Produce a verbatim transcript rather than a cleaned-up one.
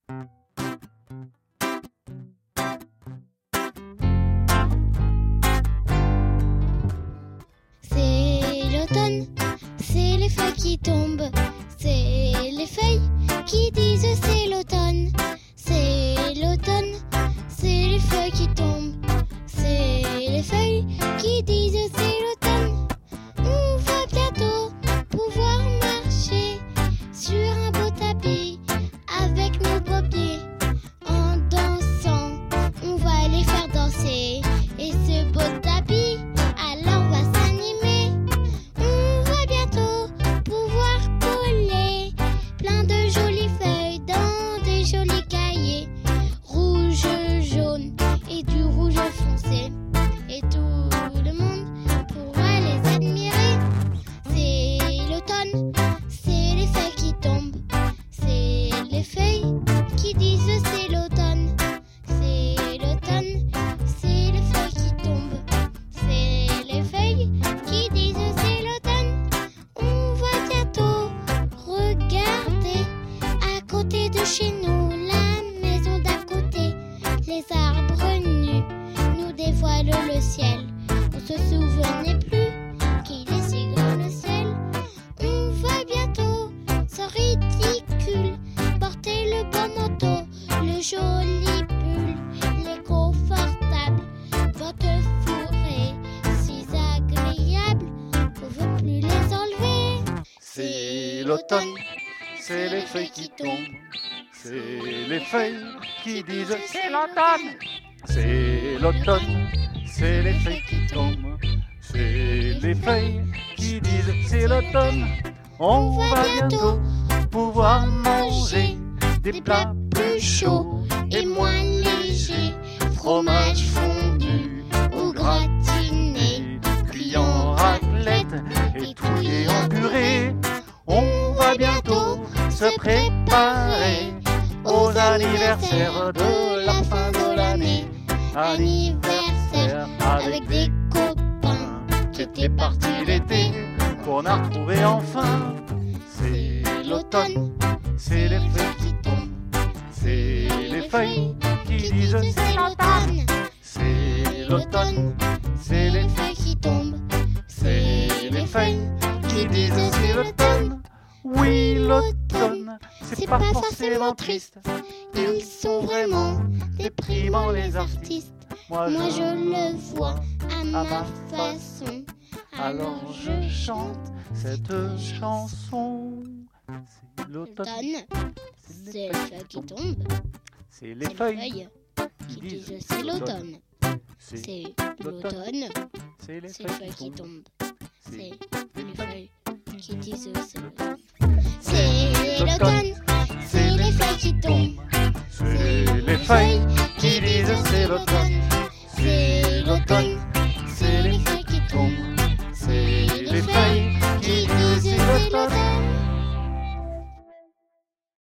C'est l'automne, c'est les feuilles qui tombent, c'est les feuilles qui disent c'est l'automne. C'est l'automne, c'est les feuilles qui tombent, c'est les feuilles qui disent c'est l'automne. On va bientôt pouvoir marcher sur un beau tapis avec nos beaux pieds. En dansant, on va les faire danser. Et ce beau tapis, alors va s'animer. On va bientôt pouvoir coller plein de jolies feuilles dans des jolis cahiers. Rouge, jaune et du rouge foncé. Et tout le monde pourra les admirer. C'est l'automne, c'est les feuilles qui tombent, c'est les feuilles qui disent c'est l'automne. C'est l'automne, c'est les feuilles qui tombent, c'est les feuilles qui disent c'est l'automne. On va bientôt regarder à côté de chez nous la maison d'à côté. Les arbres nus nous dévoilent le ciel. On se souvenait plus qu'il est si grand le ciel. On va bientôt, sans ridicule, porter le beau manteau, le joli pull, les confortables bottes fourrées, si agréables qu'on veut plus les enlever. C'est l'automne, c'est les feuilles qui tombent, c'est les feuilles qui disent c'est l'automne. C'est l'automne, c'est les feuilles qui tombent, c'est les feuilles qui disent c'est l'automne. On va bientôt pouvoir manger des plats plus chauds et moins légers, fromage fondu ou gratiné, cuit en raclette et touillé en purée. On va bientôt se préparer aux anniversaires de la fin de l'année. Anniversaire avec des copains qui étaient partis l'été pour en retrouver enfin. C'est l'automne, c'est les feuilles qui tombent, c'est les feuilles qui disent c'est l'automne. C'est l'automne, c'est les feuilles qui tombent, c'est les feuilles qui disent c'est l'automne. Oui, l'automne, c'est pas forcément triste, ils sont vraiment déprimants les artistes. Moi je le vois à ma façon, alors je chante cette chanson. C'est l'automne, c'est les feuilles qui tombent, c'est les c'est feuilles les feuilles qui disent c'est l'automne. C'est l'automne, c'est les c'est les feuilles qui tombent, c'est les feuilles qui disent c'est l'automne. C'est l'automne,